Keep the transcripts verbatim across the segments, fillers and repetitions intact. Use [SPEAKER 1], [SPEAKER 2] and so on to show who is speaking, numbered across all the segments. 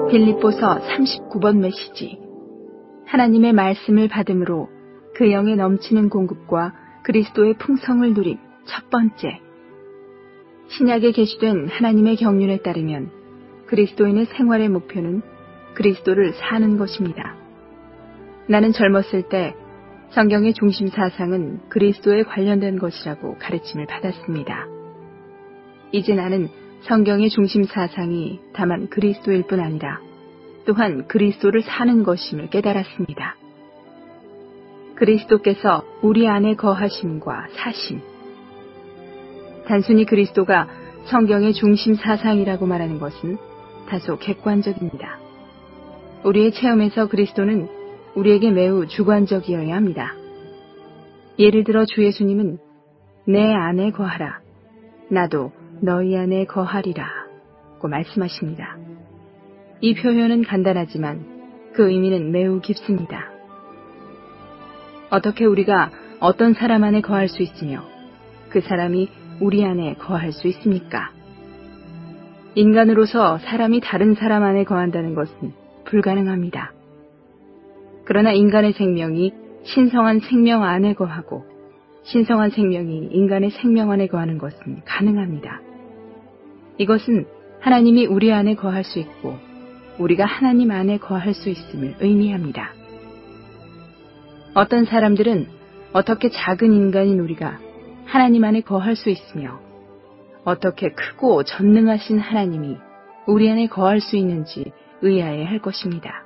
[SPEAKER 1] 빌립보서 삼십구 번 메시지. 하나님의 말씀을 받음으로 그 영의 넘치는 공급과 그리스도의 풍성을 누림. 첫 번째. 신약에 계시된 하나님의 경륜에 따르면 그리스도인의 생활의 목표는 그리스도를 사는 것입니다. 나는 젊었을 때 성경의 중심 사상은 그리스도에 관련된 것이라고 가르침을 받았습니다. 이제 나는 성경의 중심 사상이 다만 그리스도일 뿐 아니라 또한 그리스도를 사는 것임을 깨달았습니다. 그리스도께서 우리 안에 거하심과 사심. 단순히 그리스도가 성경의 중심 사상이라고 말하는 것은 다소 객관적입니다. 우리의 체험에서 그리스도는 우리에게 매우 주관적이어야 합니다. 예를 들어 주 예수님은 내 안에 거하라. 나도 너희 안에 거하리라 고 말씀하십니다. 이 표현은 간단하지만 그 의미는 매우 깊습니다. 어떻게 우리가 어떤 사람 안에 거할 수 있으며 그 사람이 우리 안에 거할 수 있습니까? 인간으로서 사람이 다른 사람 안에 거한다는 것은 불가능합니다. 그러나 인간의 생명이 신성한 생명 안에 거하고 신성한 생명이 인간의 생명 안에 거하는 것은 가능합니다. 이것은 하나님이 우리 안에 거할 수 있고 우리가 하나님 안에 거할 수 있음을 의미합니다. 어떤 사람들은 어떻게 작은 인간인 우리가 하나님 안에 거할 수 있으며 어떻게 크고 전능하신 하나님이 우리 안에 거할 수 있는지 의아해 할 것입니다.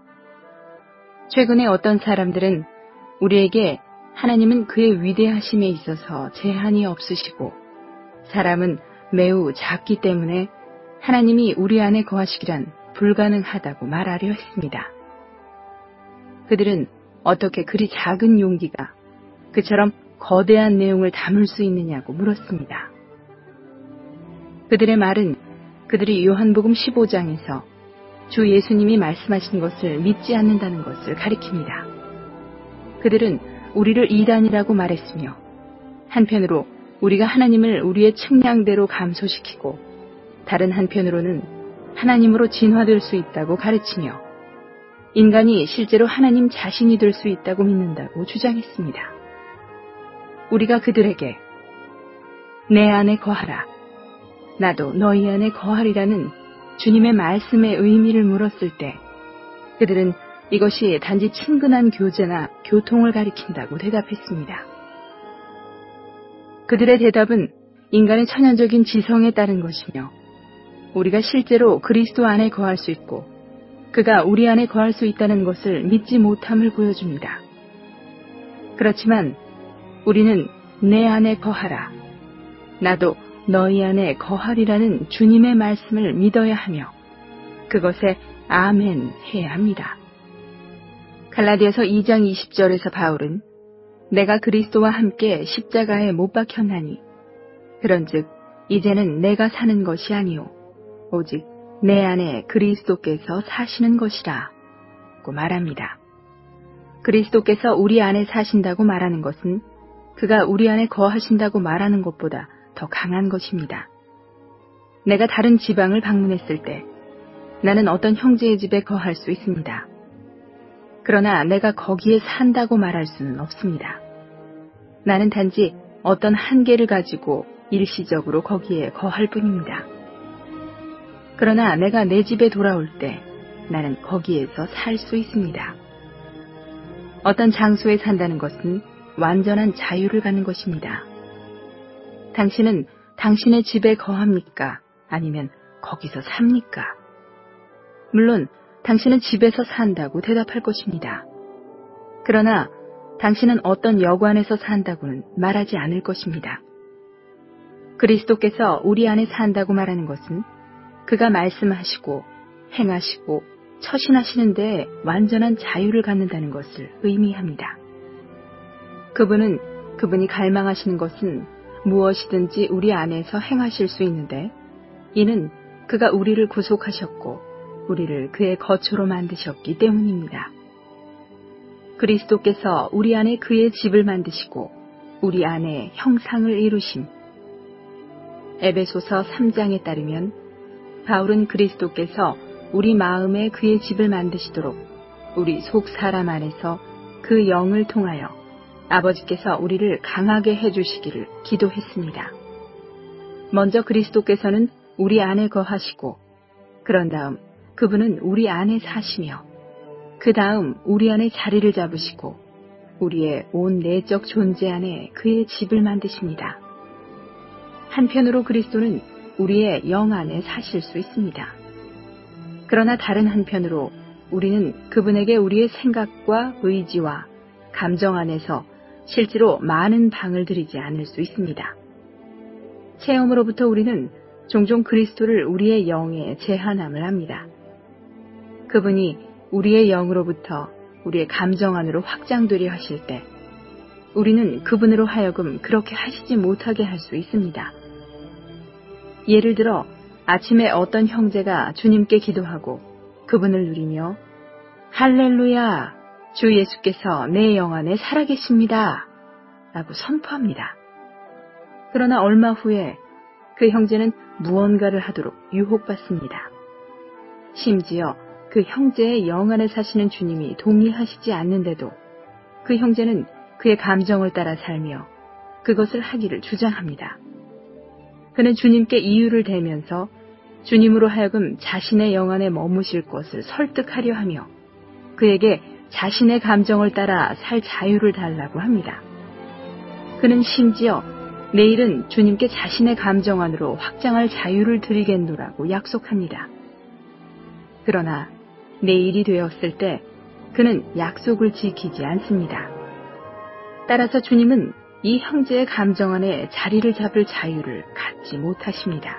[SPEAKER 1] 최근에 어떤 사람들은 우리에게 하나님은 그의 위대하심에 있어서 제한이 없으시고 사람은 매우 작기 때문에 하나님이 우리 안에 거하시기란 불가능하다고 말하려 했습니다. 그들은 어떻게 그리 작은 용기가 그처럼 거대한 내용을 담을 수 있느냐고 물었습니다. 그들의 말은 그들이 요한복음 십오 장에서 주 예수님이 말씀하신 것을 믿지 않는다는 것을 가리킵니다. 그들은 우리를 이단이라고 말했으며 한편으로 우리가 하나님을 우리의 측량대로 감소시키고 다른 한편으로는 하나님으로 진화될 수 있다고 가르치며 인간이 실제로 하나님 자신이 될 수 있다고 믿는다고 주장했습니다. 우리가 그들에게 내 안에 거하라. 나도 너희 안에 거하리라는 주님의 말씀의 의미를 물었을 때 그들은 이것이 단지 친근한 교제나 교통을 가리킨다고 대답했습니다. 그들의 대답은 인간의 천연적인 지성에 따른 것이며 우리가 실제로 그리스도 안에 거할 수 있고 그가 우리 안에 거할 수 있다는 것을 믿지 못함을 보여줍니다. 그렇지만 우리는 내 안에 거하라. 나도 너희 안에 거하리라는 주님의 말씀을 믿어야 하며 그것에 아멘 해야 합니다. 갈라디아서 이 장 이십 절에서 바울은 내가 그리스도와 함께 십자가에 못 박혔나니 그런즉 이제는 내가 사는 것이 아니요 오직 내 안에 그리스도께서 사시는 것이라 고 말합니다. 그리스도께서 우리 안에 사신다고 말하는 것은 그가 우리 안에 거하신다고 말하는 것보다 더 강한 것입니다. 내가 다른 지방을 방문했을 때 나는 어떤 형제의 집에 거할 수 있습니다. 그러나 내가 거기에 산다고 말할 수는 없습니다. 나는 단지 어떤 한계를 가지고 일시적으로 거기에 거할 뿐입니다. 그러나 내가 내 집에 돌아올 때 나는 거기에서 살 수 있습니다. 어떤 장소에 산다는 것은 완전한 자유를 갖는 것입니다. 당신은 당신의 집에 거합니까? 아니면 거기서 삽니까? 물론 당신은 집에서 산다고 대답할 것입니다. 그러나 당신은 어떤 여관에서 산다고는 말하지 않을 것입니다. 그리스도께서 우리 안에 산다고 말하는 것은 그가 말씀하시고 행하시고 처신하시는 데에 완전한 자유를 갖는다는 것을 의미합니다. 그분은 그분이 갈망하시는 것은 무엇이든지 우리 안에서 행하실 수 있는데 이는 그가 우리를 구속하셨고 우리를 그의 거처로 만드셨기 때문입니다. 그리스도께서 우리 안에 그의 집을 만드시고 우리 안에 형상을 이루심. 에베소서 삼 장에 따르면 바울은 그리스도께서 우리 마음에 그의 집을 만드시도록 우리 속 사람 안에서 그 영을 통하여 아버지께서 우리를 강하게 해주시기를 기도했습니다. 먼저 그리스도께서는 우리 안에 거하시고 그런 다음 그분은 우리 안에 사시며 그 다음 우리 안에 자리를 잡으시고 우리의 온 내적 존재 안에 그의 집을 만드십니다. 한편으로 그리스도는 우리의 영 안에 사실 수 있습니다. 그러나 다른 한편으로 우리는 그분에게 우리의 생각과 의지와 감정 안에서 실제로 많은 방을 들이지 않을 수 있습니다. 체험으로부터 우리는 종종 그리스도를 우리의 영에 제한함을 합니다. 그분이 우리의 영으로부터 우리의 감정 안으로 확장되려 하실 때 우리는 그분으로 하여금 그렇게 하시지 못하게 할 수 있습니다. 예를 들어 아침에 어떤 형제가 주님께 기도하고 그분을 누리며 할렐루야, 주 예수께서 내 영 안에 살아계십니다 라고 선포합니다. 그러나 얼마 후에 그 형제는 무언가를 하도록 유혹받습니다. 심지어 그 형제의 영 안에 사시는 주님이 동의하시지 않는데도 그 형제는 그의 감정을 따라 살며 그것을 하기를 주장합니다. 그는 주님께 이유를 대면서 주님으로 하여금 자신의 영 안에 머무실 것을 설득하려 하며 그에게 자신의 감정을 따라 살 자유를 달라고 합니다. 그는 심지어 내일은 주님께 자신의 감정 안으로 확장할 자유를 드리겠노라고 약속합니다. 그러나 내일이 되었을 때 그는 약속을 지키지 않습니다. 따라서 주님은 이 형제의 감정 안에 자리를 잡을 자유를 갖지 못하십니다.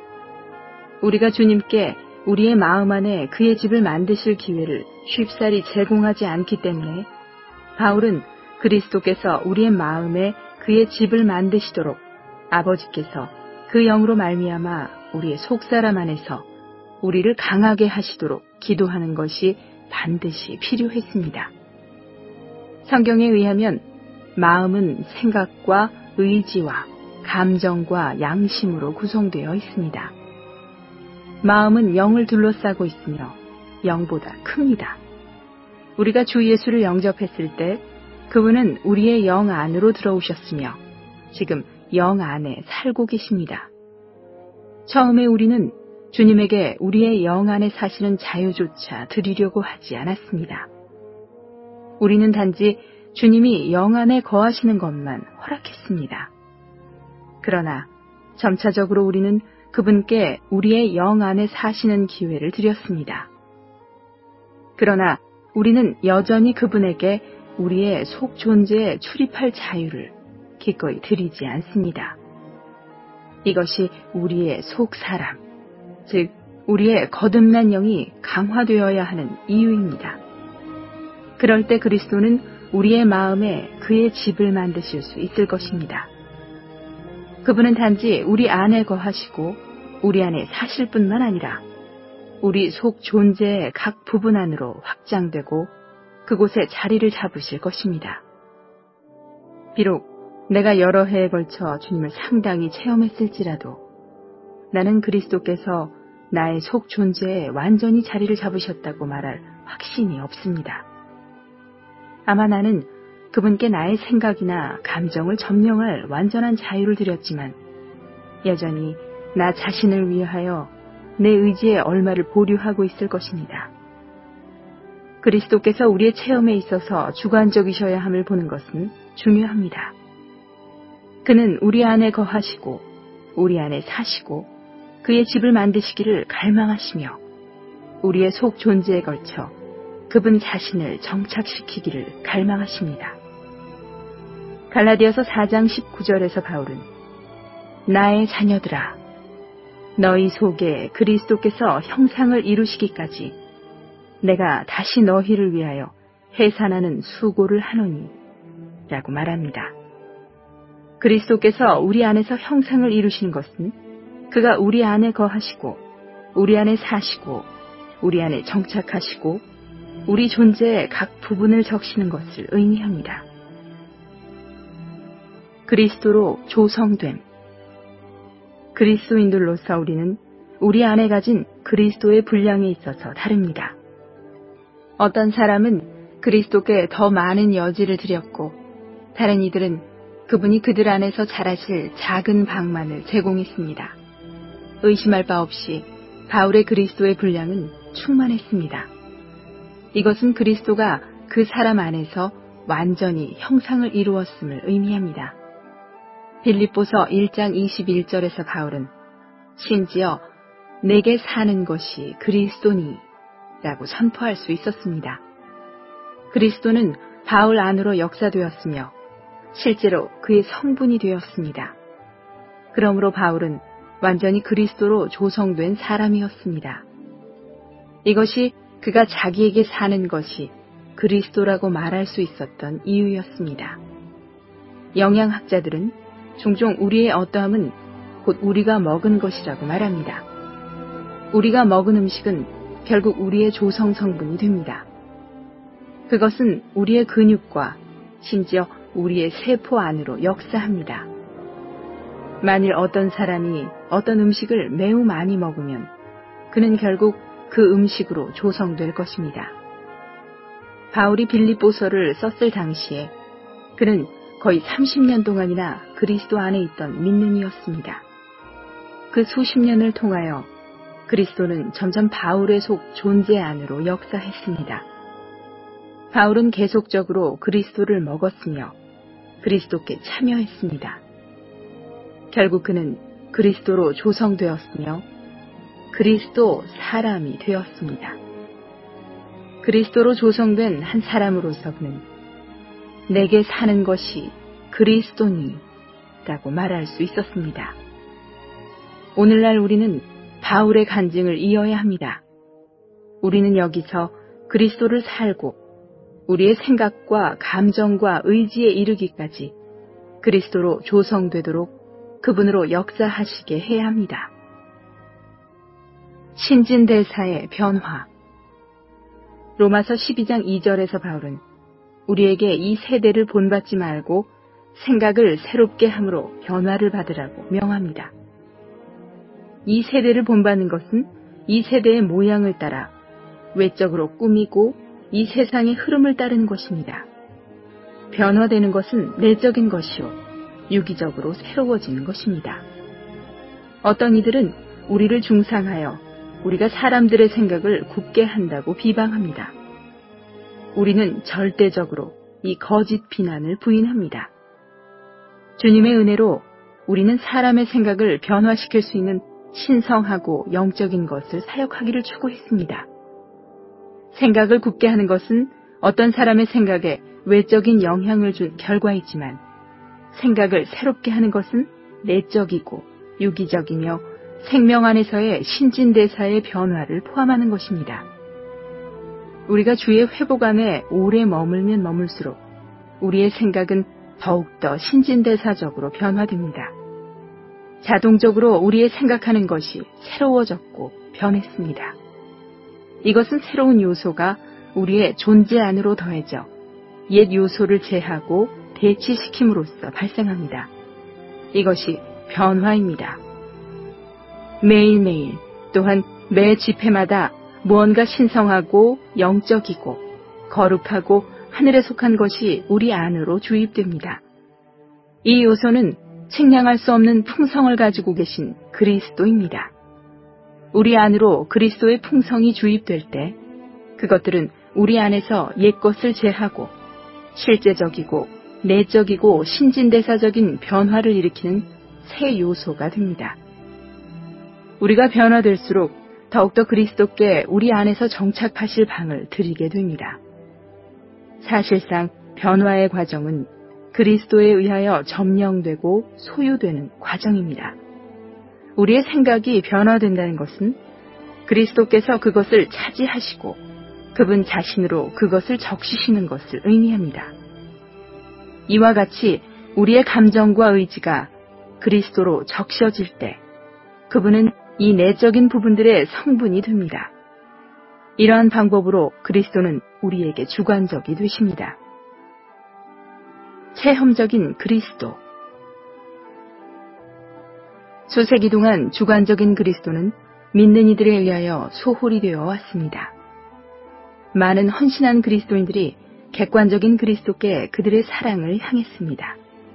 [SPEAKER 1] 우리가 주님께 우리의 마음 안에 그의 집을 만드실 기회를 쉽사리 제공하지 않기 때문에 바울은 그리스도께서 우리의 마음에 그의 집을 만드시도록 아버지께서 그 영으로 말미암아 우리의 속사람 안에서 우리를 강하게 하시도록 기도하는 것이 반드시 필요했습니다. 성경에 의하면 마음은 생각과 의지와 감정과 양심으로 구성되어 있습니다. 마음은 영을 둘러싸고 있으며 영보다 큽니다. 우리가 주 예수를 영접했을 때 그분은 우리의 영 안으로 들어오셨으며 지금 영 안에 살고 계십니다. 처음에 우리는 주님에게 우리의 영 안에 사시는 자유조차 드리려고 하지 않았습니다. 우리는 단지 주님이 영 안에 거하시는 것만 허락했습니다. 그러나 점차적으로 우리는 그분께 우리의 영 안에 사시는 기회를 드렸습니다. 그러나 우리는 여전히 그분에게 우리의 속 존재에 출입할 자유를 기꺼이 드리지 않습니다. 이것이 우리의 속 사람, 즉 우리의 거듭난 영이 강화되어야 하는 이유입니다. 그럴 때 그리스도는 우리의 마음에 그의 집을 만드실 수 있을 것입니다. 그분은 단지 우리 안에 거하시고 우리 안에 사실 뿐만 아니라 우리 속 존재의 각 부분 안으로 확장되고 그곳에 자리를 잡으실 것입니다. 비록 내가 여러 해에 걸쳐 주님을 상당히 체험했을지라도 나는 그리스도께서 나의 속 존재에 완전히 자리를 잡으셨다고 말할 확신이 없습니다. 아마 나는 그분께 나의 생각이나 감정을 점령할 완전한 자유를 드렸지만 여전히 나 자신을 위하여 내 의지에 얼마를 보류하고 있을 것입니다. 그리스도께서 우리의 체험에 있어서 주관적이셔야 함을 보는 것은 중요합니다. 그는 우리 안에 거하시고 우리 안에 사시고 그의 집을 만드시기를 갈망하시며 우리의 속 존재에 걸쳐 그분 자신을 정착시키기를 갈망하십니다. 갈라디아서 사 장 십구 절에서 바울은 나의 자녀들아 너희 속에 그리스도께서 형상을 이루시기까지 내가 다시 너희를 위하여 해산하는 수고를 하노니 라고 말합니다. 그리스도께서 우리 안에서 형상을 이루시는 것은 그가 우리 안에 거하시고 우리 안에 사시고 우리 안에 정착하시고 우리 존재의 각 부분을 적시는 것을 의미합니다. 그리스도로 조성됨. 그리스도인들로서 우리는 우리 안에 가진 그리스도의 분량에 있어서 다릅니다. 어떤 사람은 그리스도께 더 많은 여지를 드렸고, 다른 이들은 그분이 그들 안에서 자라실 작은 방만을 제공했습니다. 의심할 바 없이 바울의 그리스도의 분량은 충만했습니다. 이것은 그리스도가 그 사람 안에서 완전히 형상을 이루었음을 의미합니다. 빌립보서 일 장 이십일 절에서 바울은 심지어 내게 사는 것이 그리스도니 라고 선포할 수 있었습니다. 그리스도는 바울 안으로 역사되었으며 실제로 그의 성분이 되었습니다. 그러므로 바울은 완전히 그리스도로 조성된 사람이었습니다. 이것이 그가 자기에게 사는 것이 그리스도라고 말할 수 있었던 이유였습니다. 영양학자들은 종종 우리의 어떠함은 곧 우리가 먹은 것이라고 말합니다. 우리가 먹은 음식은 결국 우리의 조성 성분이 됩니다. 그것은 우리의 근육과 심지어 우리의 세포 안으로 역사합니다. 만일 어떤 사람이 어떤 음식을 매우 많이 먹으면 그는 결국 그 음식으로 조성될 것입니다. 바울이 빌립보서를 썼을 당시에 그는 거의 삼십 년 동안이나 그리스도 안에 있던 믿는 이였습니다. 그 수십 년을 통하여 그리스도는 점점 바울의 속 존재 안으로 역사했습니다. 바울은 계속적으로 그리스도를 먹었으며 그리스도께 참여했습니다. 결국 그는 그리스도로 조성되었으며 그리스도 사람이 되었습니다. 그리스도로 조성된 한 사람으로서 그는 내게 사는 것이 그리스도니 라고 말할 수 있었습니다. 오늘날 우리는 바울의 간증을 이어야 합니다. 우리는 여기서 그리스도를 살고 우리의 생각과 감정과 의지에 이르기까지 그리스도로 조성되도록 그분으로 역사하시게 해야 합니다. 신진대사의 변화. 로마서 십이 장 이 절에서 바울은 우리에게 이 세대를 본받지 말고 생각을 새롭게 함으로 변화를 받으라고 명합니다. 이 세대를 본받는 것은 이 세대의 모양을 따라 외적으로 꾸미고 이 세상의 흐름을 따르는 것입니다. 변화되는 것은 내적인 것이요 유기적으로 새로워지는 것입니다. 어떤 이들은 우리를 중상하여 우리가 사람들의 생각을 굽게 한다고 비방합니다. 우리는 절대적으로 이 거짓 비난을 부인합니다. 주님의 은혜로 우리는 사람의 생각을 변화시킬 수 있는 신성하고 영적인 것을 사역하기를 추구했습니다. 생각을 굽게 하는 것은 어떤 사람의 생각에 외적인 영향을 준 결과이지만 생각을 새롭게 하는 것은 내적이고 유기적이며 생명 안에서의 신진대사의 변화를 포함하는 것입니다. 우리가 주의 회복 안에 오래 머물면 머물수록 우리의 생각은 더욱더 신진대사적으로 변화됩니다. 자동적으로 우리의 생각하는 것이 새로워졌고 변했습니다. 이것은 새로운 요소가 우리의 존재 안으로 더해져 옛 요소를 제하고 대치시킴으로써 발생합니다. 이것이 변화입니다. 매일매일 또한 매 집회마다 무언가 신성하고 영적이고 거룩하고 하늘에 속한 것이 우리 안으로 주입됩니다. 이 요소는 측량할 수 없는 풍성을 가지고 계신 그리스도입니다. 우리 안으로 그리스도의 풍성이 주입될 때 그것들은 우리 안에서 옛것을 제하고 실제적이고 내적이고 신진대사적인 변화를 일으키는 새 요소가 됩니다. 우리가 변화될수록 더욱더 그리스도께 우리 안에서 정착하실 방을 드리게 됩니다. 사실상 변화의 과정은 그리스도에 의하여 점령되고 소유되는 과정입니다. 우리의 생각이 변화된다는 것은 그리스도께서 그것을 차지하시고 그분 자신으로 그것을 적시시는 것을 의미합니다. 이와 같이 우리의 감정과 의지가 그리스도로 적셔질 때 그분은 이 내적인 부분들의 성분이 됩니다. 이러한 방법으로 그리스도는 우리에게 주관적이 되십니다. 체험적인 그리스도. 수세기 동안 주관적인 그리스도는 믿는 이들에 의하여 소홀히 되어 왔습니다. 많은 헌신한 그리스도인들이 객관적인 그리스도께 그들의 사랑을 향했습니다.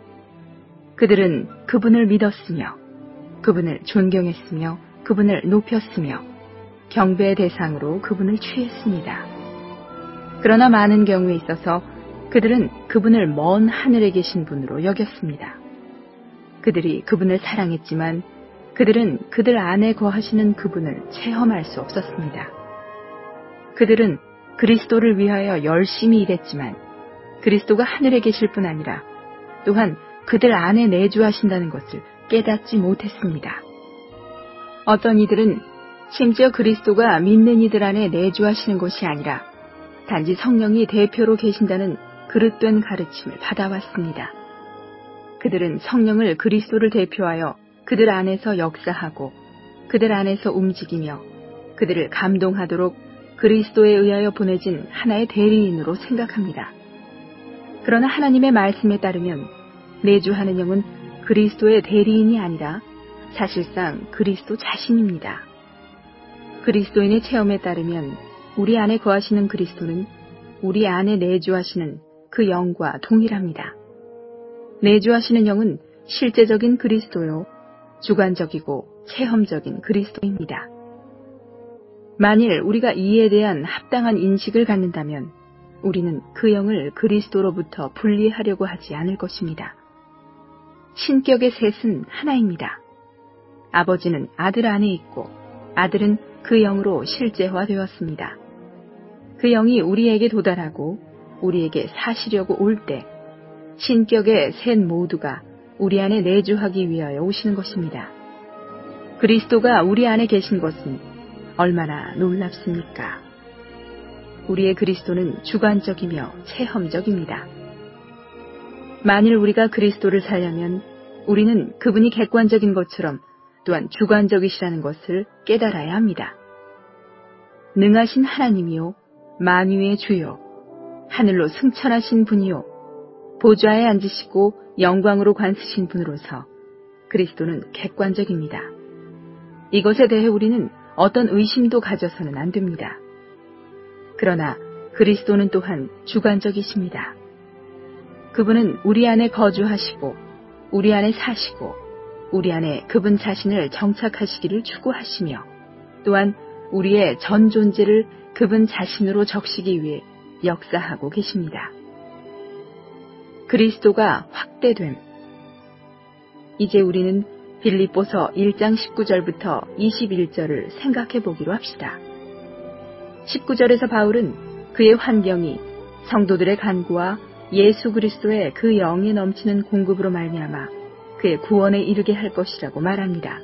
[SPEAKER 1] 그들은 그분을 믿었으며 그분을 존경했으며 그분을 높였으며 경배의 대상으로 그분을 취했습니다. 그러나 많은 경우에 있어서 그들은 그분을 먼 하늘에 계신 분으로 여겼습니다. 그들이 그분을 사랑했지만 그들은 그들 안에 거하시는 그분을 체험할 수 없었습니다. 그들은 그리스도를 위하여 열심히 일했지만 그리스도가 하늘에 계실 뿐 아니라 또한 그들 안에 내주하신다는 것을 깨닫지 못했습니다. 어떤 이들은 심지어 그리스도가 믿는 이들 안에 내주하시는 것이 아니라 단지 성령이 대표로 계신다는 그릇된 가르침을 받아왔습니다. 그들은 성령을 그리스도를 대표하여 그들 안에서 역사하고 그들 안에서 움직이며 그들을 감동하도록 그리스도에 의하여 보내진 하나의 대리인으로 생각합니다. 그러나 하나님의 말씀에 따르면 내주하는 영은 그리스도의 대리인이 아니라 사실상 그리스도 자신입니다. 그리스도인의 체험에 따르면 우리 안에 거하시는 그리스도는 우리 안에 내주하시는 그 영과 동일합니다. 내주하시는 영은 실제적인 그리스도요, 주관적이고 체험적인 그리스도입니다. 만일 우리가 이에 대한 합당한 인식을 갖는다면 우리는 그 영을 그리스도로부터 분리하려고 하지 않을 것입니다. 신격의 셋은 하나입니다. 아버지는 아들 안에 있고 아들은 그 영으로 실제화되었습니다. 그 영이 우리에게 도달하고 우리에게 사시려고 올 때 신격의 셋 모두가 우리 안에 내주하기 위하여 오시는 것입니다. 그리스도가 우리 안에 계신 것은 얼마나 놀랍습니까? 우리의 그리스도는 주관적이며 체험적입니다. 만일 우리가 그리스도를 살려면 우리는 그분이 객관적인 것처럼 또한 주관적이시라는 것을 깨달아야 합니다. 능하신 하나님이요, 만유의 주요, 하늘로 승천하신 분이요, 보좌에 앉으시고 영광으로 관쓰신 분으로서 그리스도는 객관적입니다. 이것에 대해 우리는 어떤 의심도 가져서는 안 됩니다. 그러나 그리스도는 또한 주관적이십니다. 그분은 우리 안에 거주하시고 우리 안에 사시고 우리 안에 그분 자신을 정착하시기를 추구하시며 또한 우리의 전 존재를 그분 자신으로 적시기 위해 역사하고 계십니다. 그리스도가 확대됨. 이제 우리는 빌립보서 일 장 십구 절부터 이십일 절을 생각해 보기로 합시다. 십구 절에서 바울은 그의 환경이 성도들의 간구와 예수 그리스도의 그 영에 넘치는 공급으로 말미암아 그의 구원에 이르게 할 것이라고 말합니다.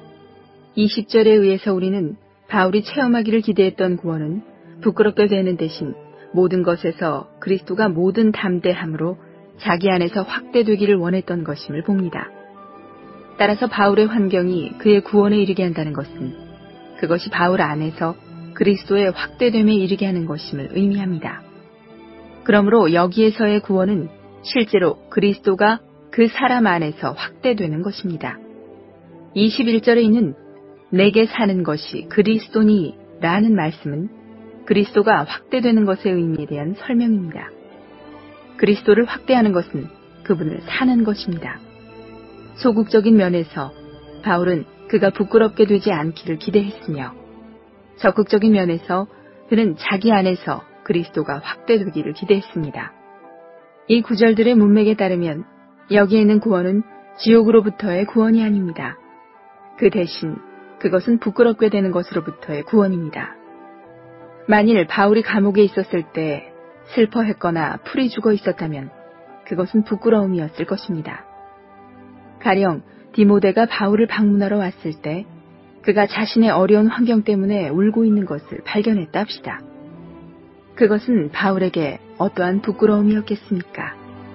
[SPEAKER 1] 이십 절에 의해서 우리는 바울이 체험하기를 기대했던 구원은 부끄럽게 되는 대신 모든 것에서 그리스도가 모든 담대함으로 자기 안에서 확대되기를 원했던 것임을 봅니다. 따라서 바울의 환경이 그의 구원에 이르게 한다는 것은 그것이 바울 안에서 그리스도의 확대됨에 이르게 하는 것임을 의미합니다. 그러므로 여기에서의 구원은 실제로 그리스도가 그 사람 안에서 확대되는 것입니다. 이십일 절에 있는 내게 사는 것이 그리스도니 라는 말씀은 그리스도가 확대되는 것의 의미에 대한 설명입니다. 그리스도를 확대하는 것은 그분을 사는 것입니다. 소극적인 면에서 바울은 그가 부끄럽게 되지 않기를 기대했으며 적극적인 면에서 그는 자기 안에서 그리스도가 확대되기를 기대했습니다. 이 구절들의 문맥에 따르면 여기에 있는 구원은 지옥으로부터의 구원이 아닙니다. 그 대신 그것은 부끄럽게 되는 것으로부터의 구원입니다. 만일 바울이 감옥에 있었을 때 슬퍼했거나 풀이 죽어 있었다면 그것은 부끄러움이었을 것입니다. 가령 디모데가 바울을 방문하러 왔을 때 그가 자신의 어려운 환경 때문에 울고 있는 것을 발견했다 합시다. 그것은 바울에게 어떠한 부끄러움이었겠습니까?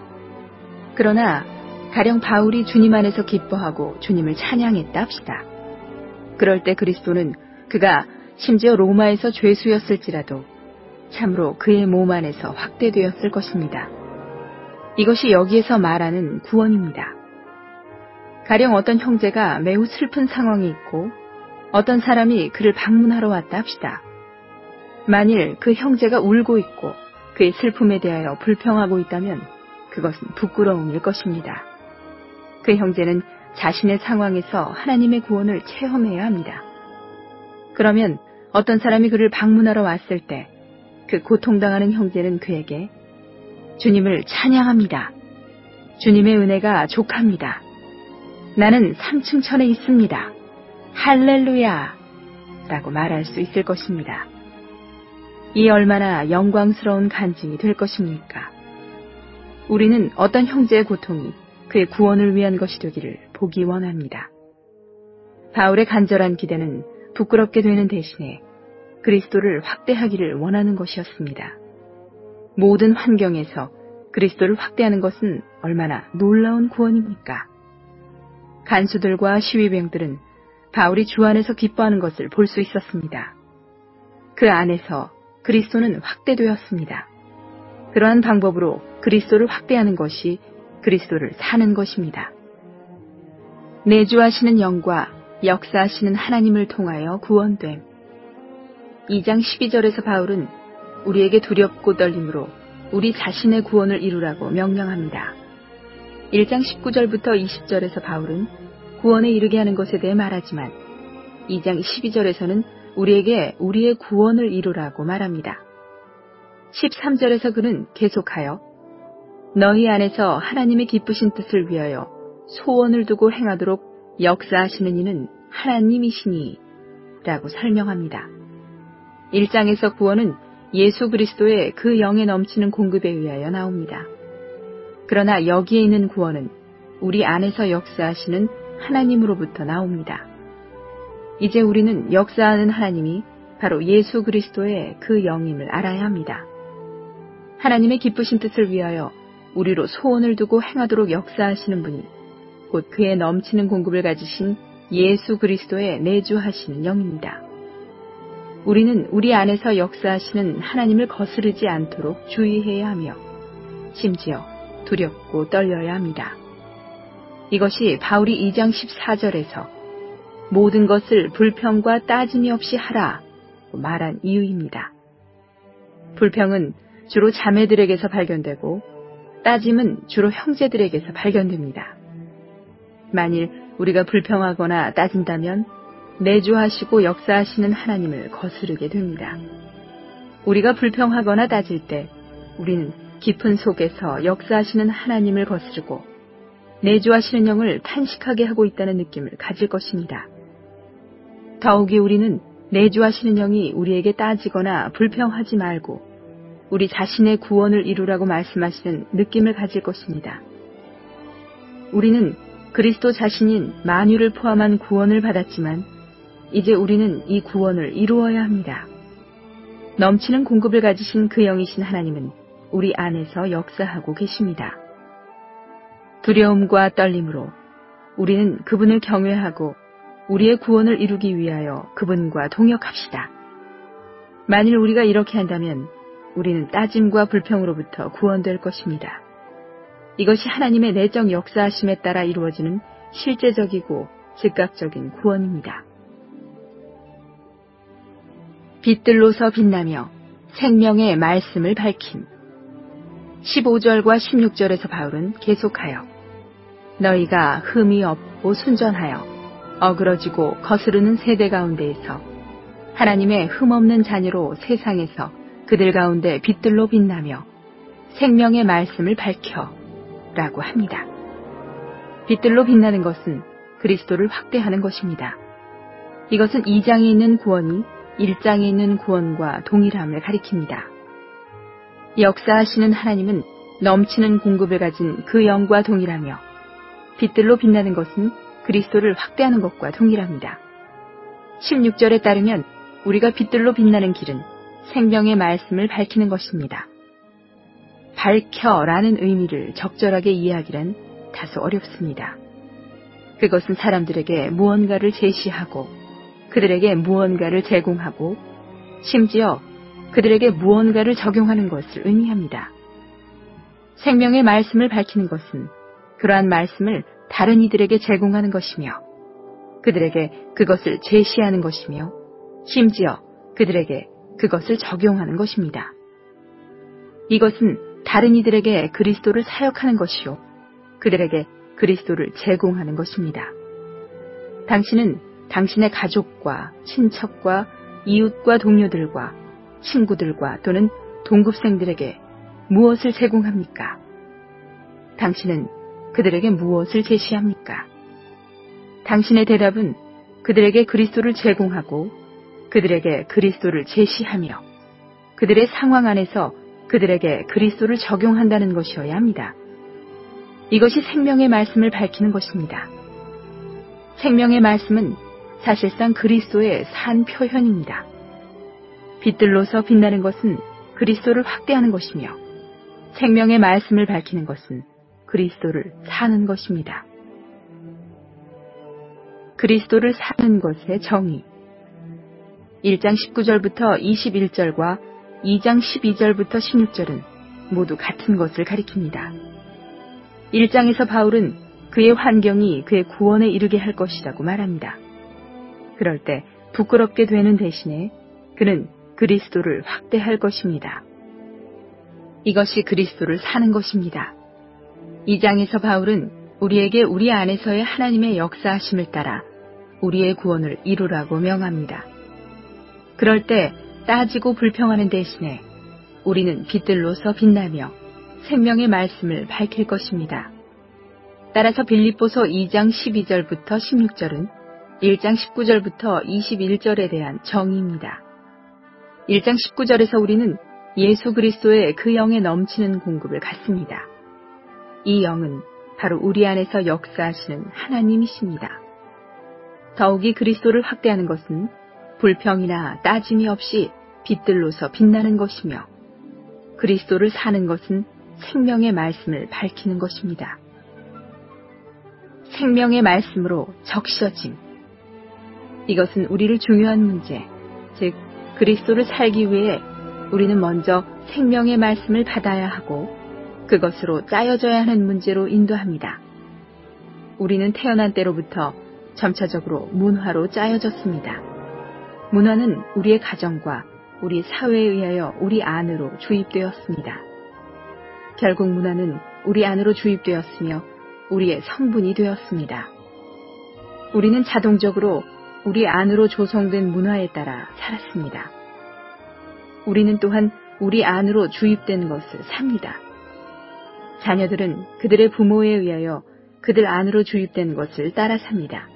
[SPEAKER 1] 그러나 가령 바울이 주님 안에서 기뻐하고 주님을 찬양했다 합시다. 그럴 때 그리스도는 그가 심지어 로마에서 죄수였을지라도 참으로 그의 몸 안에서 확대되었을 것입니다. 이것이 여기에서 말하는 구원입니다. 가령 어떤 형제가 매우 슬픈 상황이 있고 어떤 사람이 그를 방문하러 왔다 합시다. 만일 그 형제가 울고 있고 그의 슬픔에 대하여 불평하고 있다면 그것은 부끄러움일 것입니다. 그 형제는 자신의 상황에서 하나님의 구원을 체험해야 합니다. 그러면 어떤 사람이 그를 방문하러 왔을 때 그 고통당하는 형제는 그에게 주님을 찬양합니다. 주님의 은혜가 족합니다. 나는 삼층천에 있습니다. 할렐루야! 라고 말할 수 있을 것입니다. 이 얼마나 영광스러운 간증이 될 것입니까? 우리는 어떤 형제의 고통이 그의 구원을 위한 것이 되기를 보기 원합니다. 바울의 간절한 기대는 부끄럽게 되는 대신에 그리스도를 확대하기를 원하는 것이었습니다. 모든 환경에서 그리스도를 확대하는 것은 얼마나 놀라운 구원입니까? 간수들과 시위병들은 바울이 주 안에서 기뻐하는 것을 볼 수 있었습니다. 그 안에서 그리스도는 확대되었습니다. 그러한 방법으로 그리스도를 확대하는 것이 그리스도를 사는 것입니다. 내주하시는 영과 역사하시는 하나님을 통하여 구원됨. 이 장 십이 절에서 바울은 우리에게 두렵고 떨림으로 우리 자신의 구원을 이루라고 명령합니다. 일 장 십구 절부터 이십 절에서 바울은 구원에 이르게 하는 것에 대해 말하지만 이 장 십이 절에서는 우리에게 우리의 구원을 이루라고 말합니다. 십삼 절에서 그는 계속하여 너희 안에서 하나님의 기쁘신 뜻을 위하여 소원을 두고 행하도록 역사하시는 이는 하나님이시니 라고 설명합니다. 일 장에서 구원은 예수 그리스도의 그 영에 넘치는 공급에 의하여 나옵니다. 그러나 여기에 있는 구원은 우리 안에서 역사하시는 하나님으로부터 나옵니다. 이제 우리는 역사하는 하나님이 바로 예수 그리스도의 그 영임을 알아야 합니다. 하나님의 기쁘신 뜻을 위하여 우리로 소원을 두고 행하도록 역사하시는 분이 곧 그의 넘치는 공급을 가지신 예수 그리스도의 내주하시는 영입니다. 우리는 우리 안에서 역사하시는 하나님을 거스르지 않도록 주의해야 하며 심지어 두렵고 떨려야 합니다. 이것이 바울이 이 장 십사 절에서 모든 것을 불평과 따짐이 없이 하라 말한 이유입니다. 불평은 주로 자매들에게서 발견되고 따짐은 주로 형제들에게서 발견됩니다. 만일 우리가 불평하거나 따진다면 내주하시고 역사하시는 하나님을 거스르게 됩니다. 우리가 불평하거나 따질 때 우리는 깊은 속에서 역사하시는 하나님을 거스르고 내주하시는 영을 탄식하게 하고 있다는 느낌을 가질 것입니다. 더욱이 우리는 내주하시는 영이 우리에게 따지거나 불평하지 말고 우리 자신의 구원을 이루라고 말씀하시는 느낌을 가질 것입니다. 우리는 그리스도 자신인 만유를 포함한 구원을 받았지만 이제 우리는 이 구원을 이루어야 합니다. 넘치는 공급을 가지신 그 영이신 하나님은 우리 안에서 역사하고 계십니다. 두려움과 떨림으로 우리는 그분을 경외하고 우리의 구원을 이루기 위하여 그분과 동역합시다. 만일 우리가 이렇게 한다면 우리는 따짐과 불평으로부터 구원될 것입니다. 이것이 하나님의 내적 역사하심에 따라 이루어지는 실제적이고 즉각적인 구원입니다. 빛들로서 빛나며 생명의 말씀을 밝힘. 십오 절과 십육 절에서 바울은 계속하여 너희가 흠이 없고 순전하여 어그러지고 거스르는 세대 가운데에서 하나님의 흠없는 자녀로 세상에서 그들 가운데 빛들로 빛나며 생명의 말씀을 밝혀 라고 합니다. 빛들로 빛나는 것은 그리스도를 확대하는 것입니다. 이것은 이 장에 있는 구원이 일 장에 있는 구원과 동일함을 가리킵니다. 역사하시는 하나님은 넘치는 공급을 가진 그 영과 동일하며 빛들로 빛나는 것은 그리스도를 확대하는 것과 동일합니다. 십육 절에 따르면 우리가 빛들로 빛나는 길은 생명의 말씀을 밝히는 것입니다. 밝혀라는 의미를 적절하게 이해하기란 다소 어렵습니다. 그것은 사람들에게 무언가를 제시하고 그들에게 무언가를 제공하고 심지어 그들에게 무언가를 적용하는 것을 의미합니다. 생명의 말씀을 밝히는 것은 그러한 말씀을 다른 이들에게 제공하는 것이며 그들에게 그것을 제시하는 것이며 심지어 그들에게 그것을 적용하는 것입니다. 이것은 다른 이들에게 그리스도를 사역하는 것이요 그들에게 그리스도를 제공하는 것입니다. 당신은 당신의 가족과 친척과 이웃과 동료들과 친구들과 또는 동급생들에게 무엇을 제공합니까? 당신은 그들에게 무엇을 제시합니까? 당신의 대답은 그들에게 그리스도를 제공하고 그들에게 그리스도를 제시하며 그들의 상황 안에서 그들에게 그리스도를 적용한다는 것이어야 합니다. 이것이 생명의 말씀을 밝히는 것입니다. 생명의 말씀은 사실상 그리스도의 산 표현입니다. 빛들로서 빛나는 것은 그리스도를 확대하는 것이며 생명의 말씀을 밝히는 것은 그리스도를 사는 것입니다. 그리스도를 사는 것의 정의. 일 장 십구 절부터 이십일 절과 이 장 십이 절부터 십육 절은 모두 같은 것을 가리킵니다. 일 장에서 바울은 그의 환경이 그의 구원에 이르게 할 것이라고 말합니다. 그럴 때 부끄럽게 되는 대신에 그는 그리스도를 확대할 것입니다. 이것이 그리스도를 사는 것입니다. 이 장에서 바울은 우리에게 우리 안에서의 하나님의 역사하심을 따라 우리의 구원을 이루라고 명합니다. 그럴 때 따지고 불평하는 대신에 우리는 빛들로서 빛나며 생명의 말씀을 밝힐 것입니다. 따라서 빌립보서 이 장 십이 절부터 십육 절은 일 장 십구 절부터 이십일 절에 대한 정의입니다. 일 장 십구 절에서 우리는 예수 그리스도의 그 영에 넘치는 공급을 갖습니다. 이 영은 바로 우리 안에서 역사하시는 하나님이십니다. 더욱이 그리스도를 확대하는 것은 불평이나 따짐이 없이 빛들로서 빛나는 것이며 그리스도를 사는 것은 생명의 말씀을 밝히는 것입니다. 생명의 말씀으로 적셔짐. 이것은 우리를 중요한 문제, 즉 그리스도를 살기 위해 우리는 먼저 생명의 말씀을 받아야 하고 그것으로 짜여져야 하는 문제로 인도합니다. 우리는 태어난 때로부터 점차적으로 문화로 짜여졌습니다. 문화는 우리의 가정과 우리 사회에 의하여 우리 안으로 주입되었습니다. 결국 문화는 우리 안으로 주입되었으며 우리의 성분이 되었습니다. 우리는 자동적으로 우리 안으로 조성된 문화에 따라 살았습니다. 우리는 또한 우리 안으로 주입된 것을 삽니다. 자녀들은 그들의 부모에 의하여 그들 안으로 주입된 것을 따라 삽니다.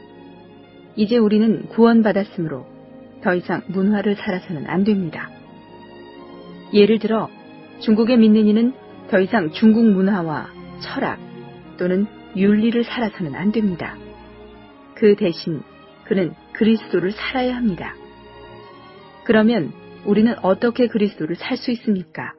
[SPEAKER 1] 이제 우리는 구원받았으므로 더 이상 문화를 살아서는 안 됩니다. 예를 들어 중국에 믿는 이는 더 이상 중국 문화와 철학 또는 윤리를 살아서는 안 됩니다. 그 대신 그는 그리스도를 살아야 합니다. 그러면 우리는 어떻게 그리스도를 살 수 있습니까?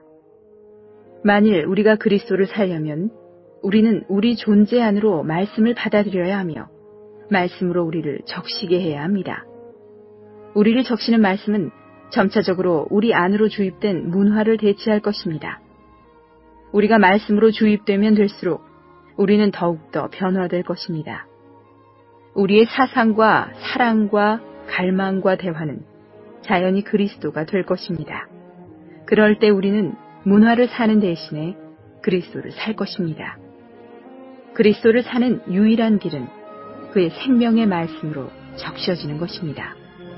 [SPEAKER 1] 만일 우리가 그리스도를 살려면 우리는 우리 존재 안으로 말씀을 받아들여야 하며 말씀으로 우리를 적시게 해야 합니다. 우리를 적시는 말씀은 점차적으로 우리 안으로 주입된 문화를 대체할 것입니다. 우리가 말씀으로 주입되면 될수록 우리는 더욱더 변화될 것입니다. 우리의 사상과 사랑과 갈망과 대화는 자연히 그리스도가 될 것입니다. 그럴 때 우리는 문화를 사는 대신에 그리스도를 살 것입니다. 그리스도를 사는 유일한 길은 그의 생명의 말씀으로 적셔지는 것입니다.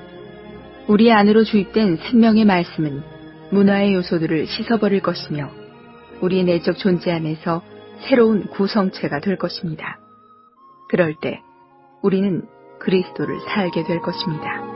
[SPEAKER 1] 우리 안으로 주입된 생명의 말씀은 문화의 요소들을 씻어버릴 것이며 우리의 내적 존재 안에서 새로운 구성체가 될 것입니다. 그럴 때 우리는 그리스도를 살게 될 것입니다.